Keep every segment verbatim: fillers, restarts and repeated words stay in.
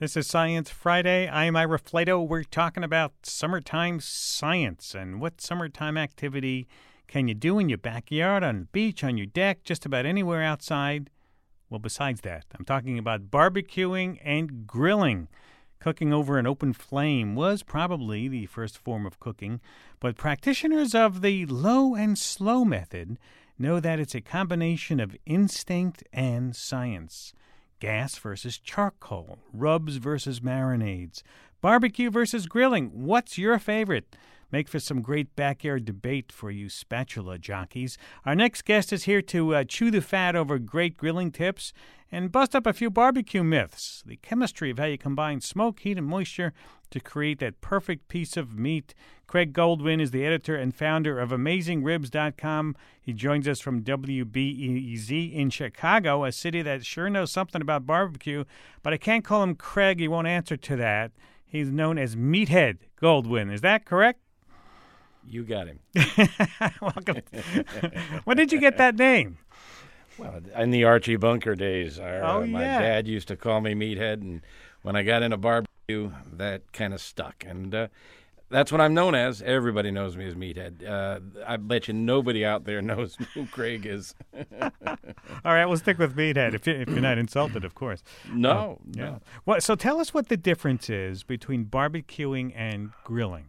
This is Science Friday. I'm Ira Flato. We're talking about summertime science and what summertime activity can you do in your backyard, on the beach, on your deck, just about anywhere outside. Well, besides that, I'm talking about barbecuing and grilling. Cooking over an open flame was probably the first form of cooking, but practitioners of the low and slow method know that it's a combination of instinct and science. Gas versus charcoal, rubs versus marinades, barbecue versus grilling. What's your favorite? Make for some great backyard debate for you spatula jockeys. Our next guest is here to uh, chew the fat over great grilling tips and bust up a few barbecue myths. The chemistry of how you combine smoke, heat, and moisture to create that perfect piece of meat. Craig Goldwyn is the editor and founder of amazing ribs dot com. He joins us from W B E Z in Chicago, a city that sure knows something about barbecue, but I can't call him Craig. He won't answer to that. He's known as Meathead Goldwyn. Is that correct? You got him. Welcome. When did you get that name? Well, in the Archie Bunker days, our, oh, uh, my yeah. dad used to call me Meathead, and when I got into barbecue, that kind of stuck. And uh, that's what I'm known as. Everybody knows me as Meathead. Uh, I bet you nobody out there knows who Craig is. All right, we'll stick with Meathead, if, you, if you're not insulted, of course. No, uh, yeah. no. Well, so tell us what the difference is between barbecuing and grilling.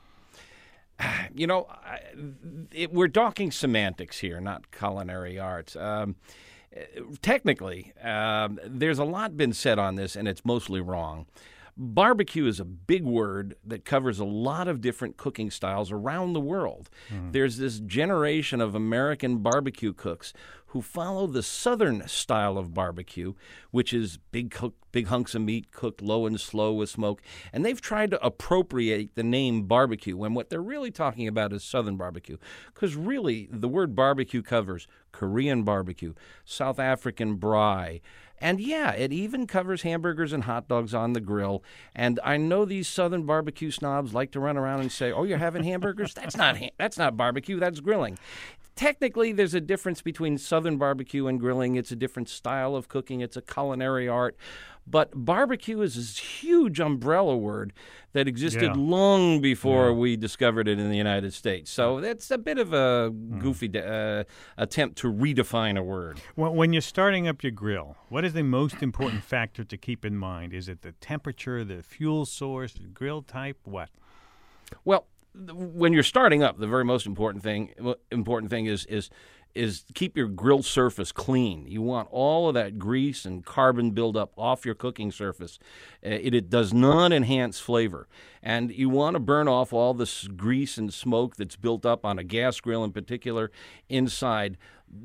You know, I, it, we're talking semantics here, not culinary arts. Um, technically, um, there's a lot been said on this, and it's mostly wrong. Barbecue is a big word that covers a lot of different cooking styles around the world. Mm. There's this generation of American barbecue cooks who follow the southern style of barbecue, which is big cook, big hunks of meat cooked low and slow with smoke, and they've tried to appropriate the name barbecue when what they're really talking about is southern barbecue, because really the word barbecue covers Korean barbecue, South African braai, and yeah, it even covers hamburgers and hot dogs on the grill. And I know these southern barbecue snobs like to run around and say, "Oh, you're having hamburgers? That's not ha- that's not barbecue, that's grilling." Technically, there's a difference between southern barbecue and grilling. It's a different style of cooking. It's a culinary art. But barbecue is this huge umbrella word that existed yeah. long before yeah. we discovered it in the United States. So that's a bit of a goofy mm. uh, attempt to redefine a word. Well, when you're starting up your grill, what is the most important factor to keep in mind? Is it the temperature, the fuel source, the grill type, what? Well, when you're starting up, the very most important thing important thing is is is keep your grill surface clean. You want all of that grease and carbon buildup off your cooking surface. It, it does not enhance flavor. And you want to burn off all this grease and smoke that's built up on a gas grill in particular inside.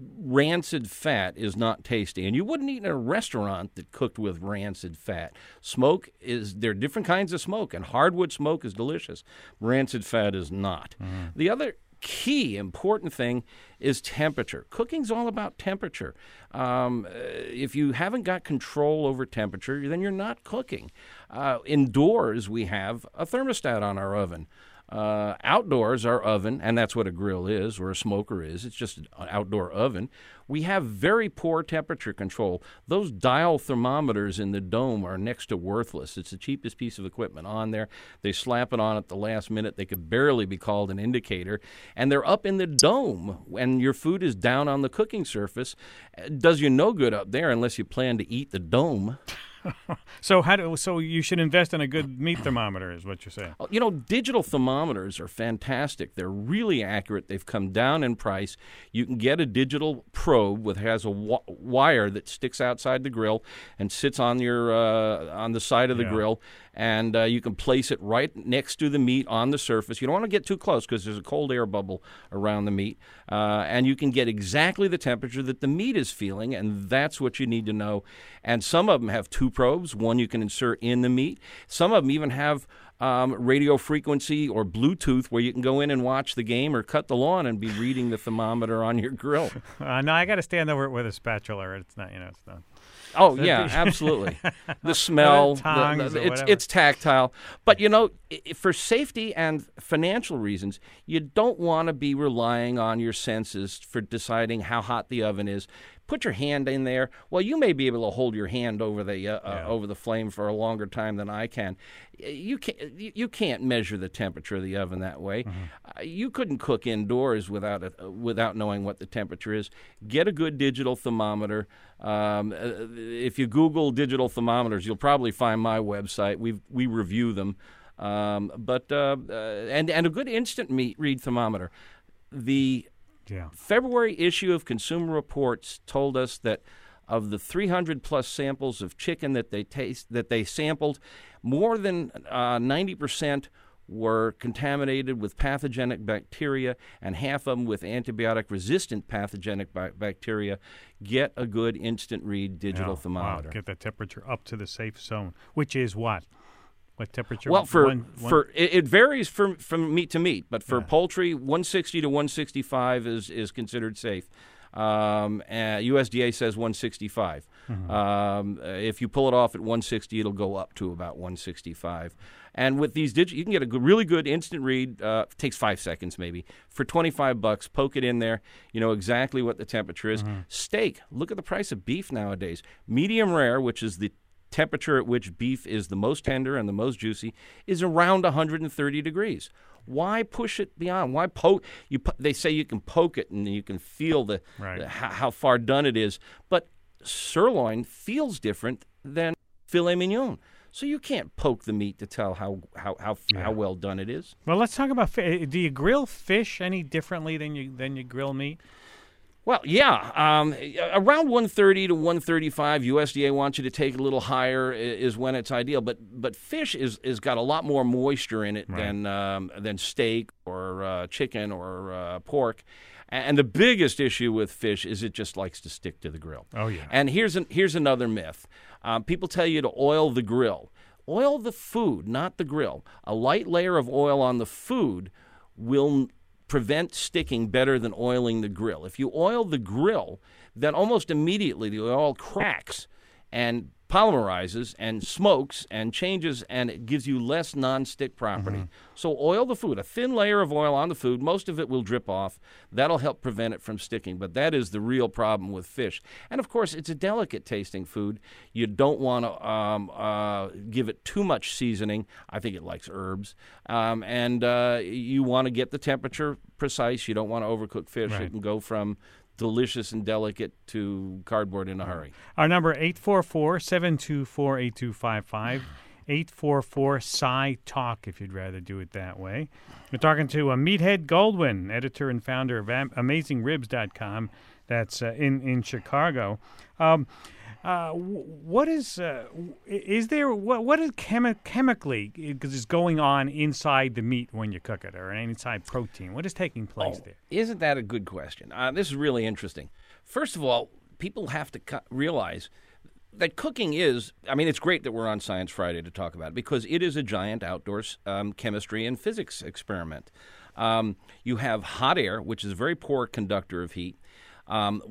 Rancid fat is not tasty, and you wouldn't eat in a restaurant that cooked with rancid fat. Smoke is, there are different kinds of smoke, and hardwood smoke is delicious. Rancid fat is not. Mm. The other key important thing is temperature. Cooking's all about temperature. Um, if you haven't got control over temperature, then you're not cooking. Uh, indoors, we have a thermostat on our oven. Uh, outdoors, our oven, and that's what a grill is or a smoker is. It's just an outdoor oven. We have very poor temperature control. Those dial thermometers in the dome are next to worthless. It's the cheapest piece of equipment on there. They slap it on at the last minute. They could barely be called an indicator. And they're up in the dome when your food is down on the cooking surface. It does you no good up there unless you plan to eat the dome. so how do so you should invest in a good meat thermometer is what you're saying. You know, digital thermometers are fantastic. They're really accurate. They've come down in price. You can get a digital probe with has a w- wire that sticks outside the grill and sits on your uh, on the side of the yeah. grill, and uh, you can place it right next to the meat on the surface. You don't want to get too close because there's a cold air bubble around the meat, uh, and you can get exactly the temperature that the meat is feeling, and that's what you need to know. And some of them have two probes. One you can insert in the meat. Some of them even have um, radio frequency or Bluetooth where you can go in and watch the game or cut the lawn and be reading the thermometer on your grill. Uh, no, I got to stand over it with a spatula. It's not, you know, it's not. Oh, yeah, absolutely. The smell, the, the, the, it's, it's tactile. But, you know, for safety and financial reasons, you don't want to be relying on your senses for deciding how hot the oven is. put your hand in there. Well, you may be able to hold your hand over the uh, Yeah. uh, over the flame for a longer time than I can. You can't you can't measure the temperature of the oven that way. Uh, you couldn't cook indoors without it, uh, without knowing what the temperature is. Get a good digital thermometer. Um, uh, if you Google digital thermometers, you'll probably find my website. We we review them. Um, but uh, uh, and and a good instant meat read thermometer. The Yeah. February issue of Consumer Reports told us that of the three hundred plus samples of chicken that they taste that they sampled, more than uh, ninety percent were contaminated with pathogenic bacteria, and half of them with antibiotic-resistant pathogenic bi- bacteria. Get a good instant read digital Yeah. thermometer. Wow. Get that temperature up to the safe zone, which is what? What temperature? Well, for One- one- for it, it varies from, from meat to meat, but for Yeah. poultry, one sixty to one sixty-five is is considered safe. Um, uh, U S D A says one sixty-five. Mm-hmm. Um, uh, if you pull it off at one sixty, it'll go up to about one sixty-five. And with these digits, you can get a good, really good instant read. Uh, it takes five seconds maybe. For twenty-five bucks, poke it in there. You know exactly what the temperature is. Mm-hmm. Steak. Look at the price of beef nowadays. Medium rare, which is the temperature at which beef is the most tender and the most juicy, is around one hundred thirty degrees. Why push it beyond? Why poke? You po- they say you can poke it and you can feel the, Right. the how, how far done it is, but sirloin feels different than filet mignon. So you can't poke the meat to tell how how how, Yeah. how well done it is. Well, let's talk about fish. Do you grill fish any differently than you than you grill meat? Well, yeah, um, around one thirty to one thirty-five, U S D A wants you to take a little higher i- is when it's ideal. But but fish is is got a lot more moisture in it Right. than um, than steak or uh, chicken or uh, pork. And the biggest issue with fish is it just likes to stick to the grill. Oh, yeah. And here's an, here's another myth. Um, people tell you to oil the grill. Oil the food, not the grill. A light layer of oil on the food will prevent sticking better than oiling the grill. If you oil the grill, then almost immediately the oil cracks and polymerizes and smokes and changes, and it gives you less non-stick property. So oil the food. A thin layer of oil on the food, most of it will drip off. That'll help prevent it from sticking, but that is the real problem with fish. And, of course, it's a delicate tasting food. You don't want to um, uh, give it too much seasoning. I think it likes herbs. Um, and uh, you want to get the temperature precise. You don't want to overcook fish. Right. It can go from delicious and delicate to cardboard in a hurry. Our number, eight four four, seven two four, eight two five five. eight four four S I Talk, if you'd rather do it that way. We're talking to uh, Meathead Goldwyn, editor and founder of am- amazing ribs dot com. That's uh, in, in Chicago. Um, uh, w- what is uh, w- is there what what is chemi- chemically because is going on inside the meat when you cook it, or inside protein? What is taking place Oh, there? Isn't that a good question? Uh, this is really interesting. First of all, people have to co- realize that cooking is, I mean, it's great that we're on Science Friday to talk about it because it is a giant outdoors um, chemistry and physics experiment. Um, you have hot air, which is a very poor conductor of heat, um,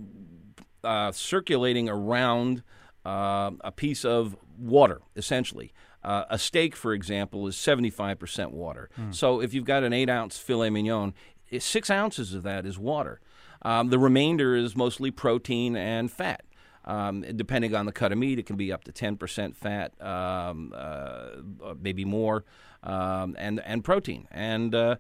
uh, circulating around uh, a piece of water, essentially. Uh, a steak, for example, is seventy-five percent water. So if you've got an eight-ounce filet mignon, i- six ounces of that is water. Um, the remainder is mostly protein and fat. Um, depending on the cut of meat, it can be up to ten percent fat, um, uh, maybe more, um, and and protein. And uh,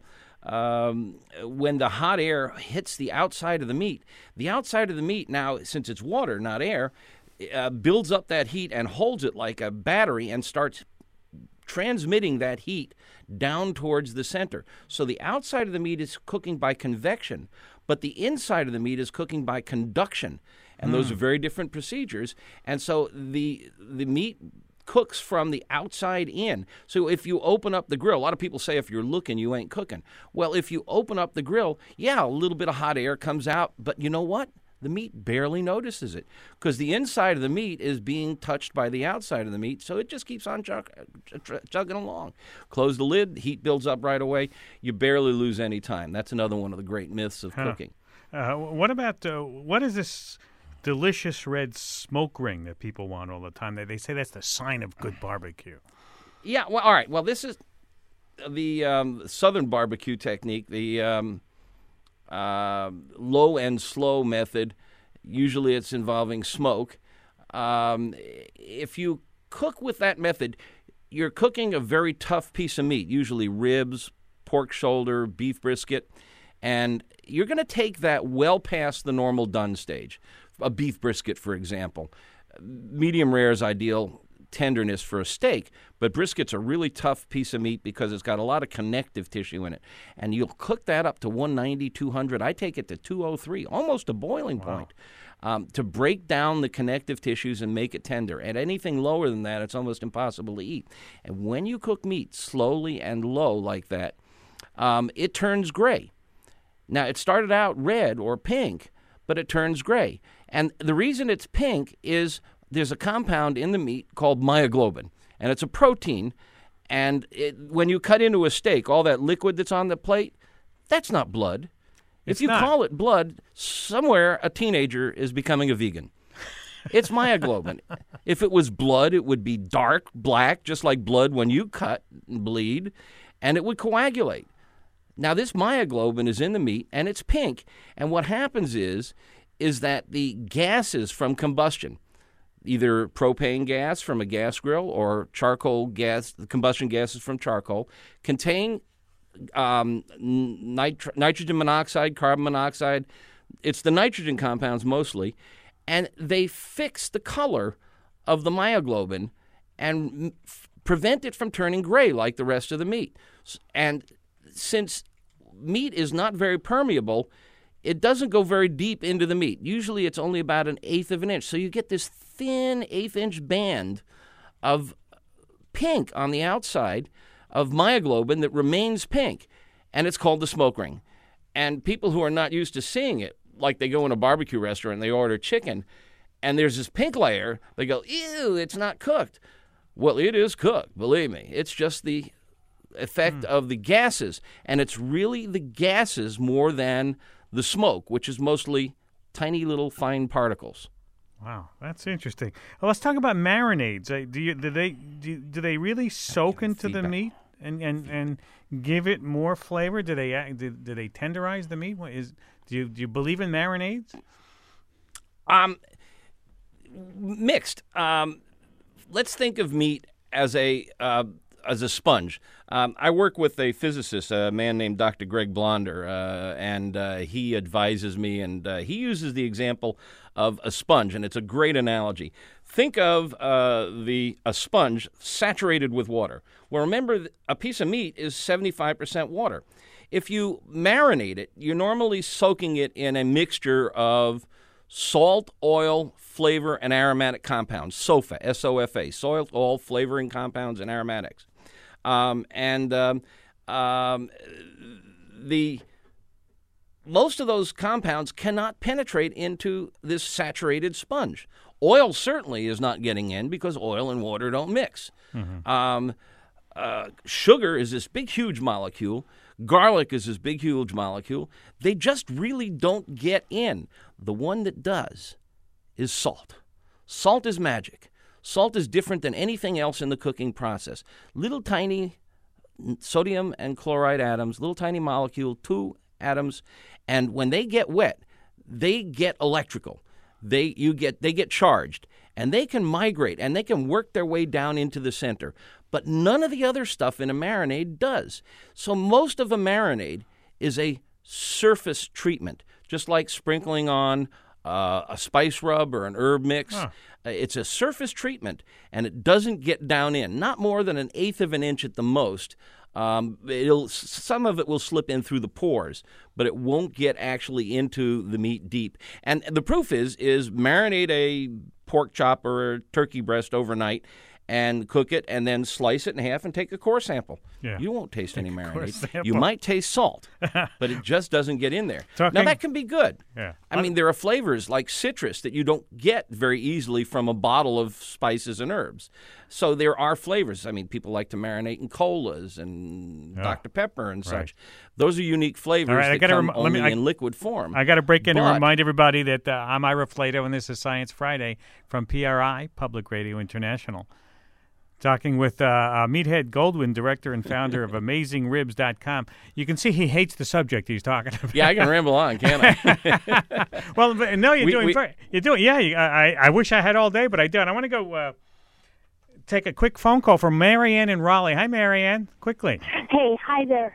um, when the hot air hits the outside of the meat, the outside of the meat now, since it's water, not air, uh, builds up that heat and holds it like a battery and starts transmitting that heat down towards the center. So the outside of the meat is cooking by convection, but the inside of the meat is cooking by conduction. And those are very different procedures. And so the the meat cooks from the outside in. So if you open up the grill, a lot of people say if you're looking, you ain't cooking. Well, if you open up the grill, yeah, a little bit of hot air comes out, but you know what? The meat barely notices it because the inside of the meat is being touched by the outside of the meat, so it just keeps on chug- chugging along. Close the lid, heat builds up right away. You barely lose any time. That's another one of the great myths of Huh. cooking. Uh, what about uh, what is this delicious red smoke ring that people want all the time? They they say that's the sign of good barbecue. Yeah, well, all right. Well, this is the um, Southern barbecue technique, the um, uh, low and slow method. Usually it's involving smoke. Um, if you cook with that method, you're cooking a very tough piece of meat, usually ribs, pork shoulder, beef brisket, and you're going to take that well past the normal done stage. A beef brisket, for example. Medium rare is ideal tenderness for a steak, but brisket's a really tough piece of meat because it's got a lot of connective tissue in it. And you'll cook that up to one ninety, two hundred. I take it to two oh three, almost a boiling Wow. point, um, to break down the connective tissues and make it tender. At anything lower than that, it's almost impossible to eat. And when you cook meat slowly and low like that, um, it turns gray. Now, it started out red or pink, but it turns gray. And the reason it's pink is there's a compound in the meat called myoglobin, and it's a protein. And it, when you cut into a steak, all that liquid that's on the plate, that's not blood. It's if you not. call it blood, somewhere a teenager is becoming a vegan. It's myoglobin. If it was blood, it would be dark, black, just like blood when you cut and bleed, and it would coagulate. Now, this myoglobin is in the meat, and it's pink. And what happens is, is that the gases from combustion, either propane gas from a gas grill or charcoal gas, the combustion gases from charcoal, contain um, nitri- nitrogen monoxide, carbon monoxide. It's the nitrogen compounds mostly, and they fix the color of the myoglobin and f- prevent it from turning gray like the rest of the meat. And since meat is not very permeable, it doesn't go very deep into the meat. Usually it's only about an eighth of an inch. So you get this thin eighth-inch band of pink on the outside of myoglobin that remains pink, and it's called the smoke ring. And people who are not used to seeing it, like they go in a barbecue restaurant and they order chicken, and there's this pink layer, they go, ew, it's not cooked. Well, it is cooked, believe me. It's just the effect mm. of the gases, and it's really the gases more than the smoke, which is mostly tiny little fine particles. Wow, that's interesting. Well, let's talk about marinades. Uh, Do you do they do, do they really soak into the feedback. meat and, and, and give it more flavor? Do they act- do, do they tenderize the meat? What is do you do you believe in marinades? Um, mixed. Um, let's think of meat as a uh, as a sponge. Um, I work with a physicist, a man named Doctor Greg Blonder, uh, and uh, he advises me, and uh, he uses the example of a sponge, and it's a great analogy. Think of uh, the a sponge saturated with water. Well, remember, a piece of meat is seventy-five percent water. If you marinate it, you're normally soaking it in a mixture of salt, oil, flavor, and aromatic compounds, S O F A, S O F A, salt, oil, flavoring compounds, and aromatics. Um, and um, um, the most of those compounds cannot penetrate into this saturated sponge. Oil certainly is not getting in because oil and water don't mix. Mm-hmm. Um, uh, sugar is this big, huge molecule. Garlic is this big, huge molecule. They just really don't get in. The one that does is salt. Salt is magic. Salt is different than anything else in the cooking process. Little tiny sodium and chloride atoms, little tiny molecule, two atoms, and when they get wet, they get electrical. They you get they get charged, and they can migrate, and they can work their way down into the center. But none of the other stuff in a marinade does. So most of a marinade is a surface treatment, just like sprinkling on uh, a spice rub or an herb mix. Huh. Uh, it's a surface treatment, and it doesn't get down in, not more than an eighth of an inch at the most. Um, it'll some of it will slip in through the pores, but it won't get actually into the meat deep. And the proof is is marinate a pork chop or a turkey breast overnight and cook it, and then slice it in half and take a core sample. Yeah. You won't taste Take any a core marinade. sample. You might taste salt, but it just doesn't get in there. Talking- Now, that can be good. Yeah. I mean, there are flavors like citrus that you don't get very easily from a bottle of spices and herbs. So there are flavors. I mean, people like to marinate in colas and Yeah. Doctor Pepper and Right. such. Those are unique flavors All right, I that gotta come rem- let only me- I- in liquid form. I got to break in and But- remind everybody that uh, I'm Ira Flato, and this is Science Friday from P R I, Public Radio International. Talking with uh, uh, Meathead Goldwyn, director and founder of amazing ribs dot com. You can see he hates the subject he's talking about. Yeah, I can ramble on, can't I? Well, but no, you're We- doing we- very, you're doing. Yeah, you, I I wish I had all day, but I don't. I want to go uh, take a quick phone call from Marianne in Raleigh. Hi, Marianne. Quickly, Hey, hi there.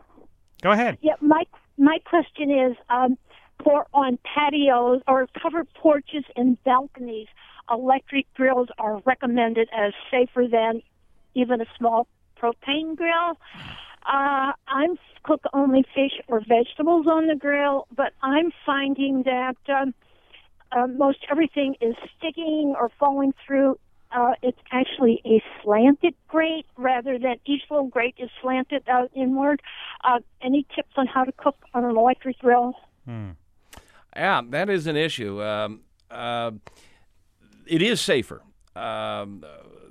go ahead. Yeah, my my question is, um, for on patios or covered porches and balconies, electric grills are recommended as safer than even a small propane grill. Uh, I'm cook only fish or vegetables on the grill, but I'm finding that um, uh, most everything is sticking or falling through. Uh, it's actually a slanted grate rather than each little grate is slanted out inward. Uh, any tips on how to cook on an electric grill? Hmm. Yeah, that is an issue. Um, uh, it is safer. Um,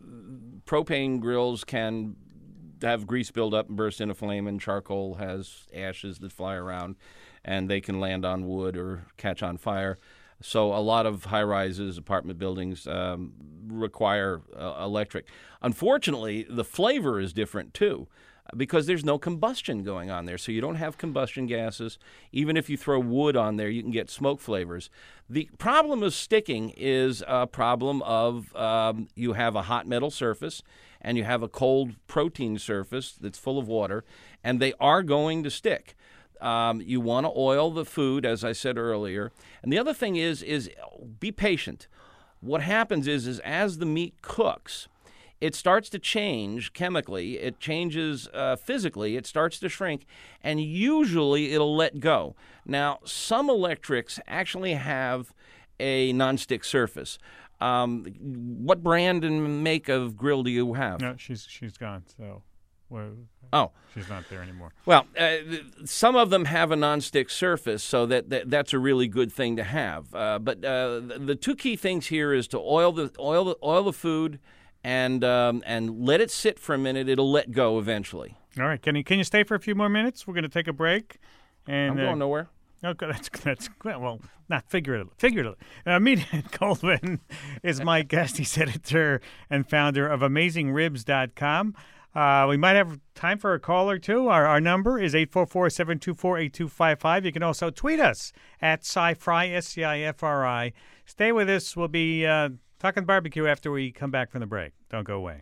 propane grills can have grease build up and burst into flame, and charcoal has ashes that fly around, and they can land on wood or catch on fire. So a lot of high-rises, apartment buildings um, require uh, electric. Unfortunately, the flavor is different too, because there's no combustion going on there. So you don't have combustion gases. Even if you throw wood on there, you can get smoke flavors. The problem of sticking is a problem of um, you have a hot metal surface and you have a cold protein surface that's full of water, and they are going to stick. Um, you want to oil the food, as I said earlier. And the other thing is, is be patient. What happens is, is as the meat cooks, it starts to change chemically. It changes uh, physically. It starts to shrink, and usually it'll let go. Now, some electrics actually have a nonstick surface. Um, what brand and make of grill do you have? No, she's she's gone. So, well, Oh. she's not there anymore. Well, uh, th- some of them have a nonstick surface, so that, that that's a really good thing to have. Uh, but uh, the, the two key things here is to oil the oil the, oil the food, and um, and let it sit for a minute. It'll let go eventually. All right, can you can you stay for a few more minutes? We're going to take a break. And I'm uh, going nowhere. Okay, that's that's well, not figuratively. Figuratively, uh, Meathead Goldwyn is my guest. He's editor and founder of amazing ribs dot com. Uh, we might have time for a call or two. Our, our number is eight four four, seven two four, eight two five five. You can also tweet us at SciFri, S C I F R I. Stay with us. We'll be uh, talking barbecue after we come back from the break. Don't go away.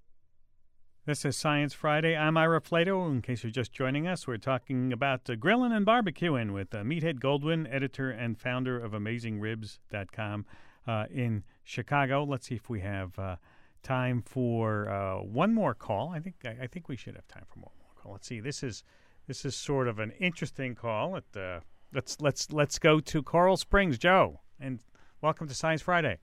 This is Science Friday. I'm Ira Flato. In case you're just joining us, we're talking about uh, grilling and barbecuing with uh, Meathead Goldwyn, editor and founder of amazing ribs dot com uh, in Chicago. Let's see if we have uh, time for uh, one more call. I think I, I think we should have time for one more call. Let's see. This is this is sort of an interesting call. It, uh, let's let's let's go to Coral Springs, Joe, and welcome to Science Friday.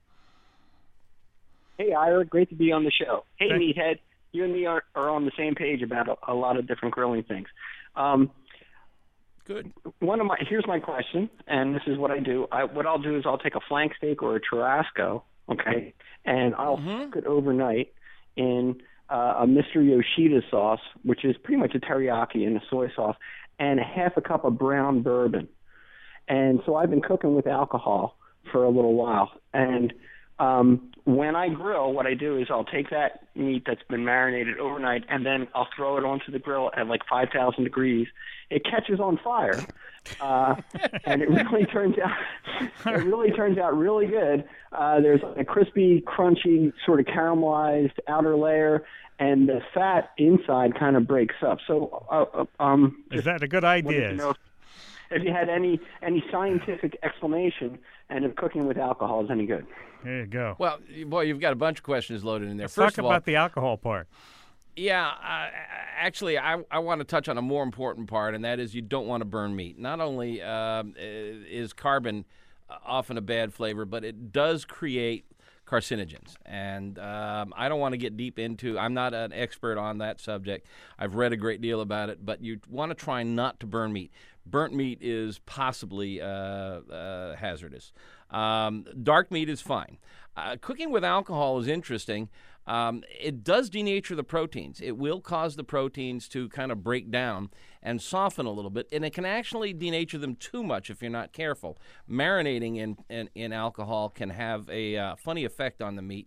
Hey, Ira, great to be on the show. Hey, Thank- Meathead, you and me are, are on the same page about a, a lot of different grilling things. Um, Good. one of my here's my question, and this is what I do. I, what I'll do is I'll take a flank steak or a churrasco, okay, and I'll Mhm. cook it overnight in uh, a Mister Yoshida sauce, which is pretty much a teriyaki and a soy sauce, and a half a cup of brown bourbon. And so I've been cooking with alcohol for a little while, and Um, when I grill, what I do is I'll take that meat that's been marinated overnight, and then I'll throw it onto the grill at like five thousand degrees. It catches on fire, uh, and it really turns out it really turns out really good. Uh, there's a crispy, crunchy, sort of caramelized outer layer, and the fat inside kind of breaks up. So, uh, uh, um, Is that a good wanted idea? to know if, if you had any any scientific explanation, and if cooking with alcohol is any good. There you go. Well, boy, you've got a bunch of questions loaded in there. Let's First talk of all, about the alcohol part. yeah, uh, actually, I, I want to touch on a more important part, and that is you don't want to burn meat. Not only um, is carbon often a bad flavor, but it does create carcinogens. And um, I don't want to get deep into, I'm not an expert on that subject. I've read a great deal about it, but you want to try not to burn meat. Burnt meat is possibly uh, uh, hazardous. Um, dark meat is fine. Uh, cooking with alcohol is interesting. Um, it does denature the proteins. It will cause the proteins to kind of break down and soften a little bit, and it can actually denature them too much if you're not careful. Marinating in, in, in alcohol can have a uh, funny effect on the meat.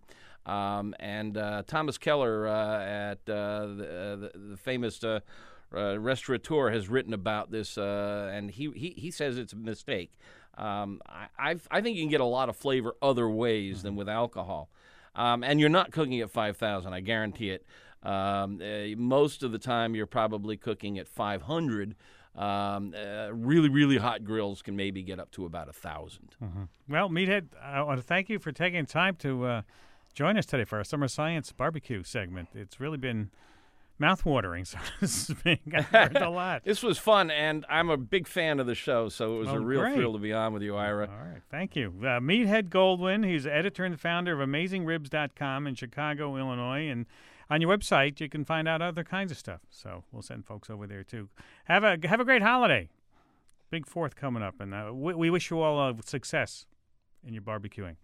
Um, and uh, Thomas Keller uh, at uh, the, the, the famous uh, uh, restaurateur has written about this, uh, and he, he, he says it's a mistake. Um, I I've, I think you can get a lot of flavor other ways mm-hmm. than with alcohol. Um, and you're not cooking at five thousand, I guarantee it. Um, uh, most of the time you're probably cooking at five hundred. Um, uh, really, really hot grills can maybe get up to about one thousand. Mm-hmm. Well, Meathead, I want to thank you for taking time to uh, join us today for our Summer Science Barbecue segment. It's really been mouth-watering, so to speak. I've learned a lot. This was fun, and I'm a big fan of the show, so it was well, a real great. thrill to be on with you, Ira. All right, thank you. Uh, Meathead Goldwyn, he's editor and founder of amazing ribs dot com in Chicago, Illinois, and on your website you can find out other kinds of stuff. So we'll send folks over there too. Have a have a great holiday. Big Fourth coming up, and uh, we, we wish you all uh, success in your barbecuing.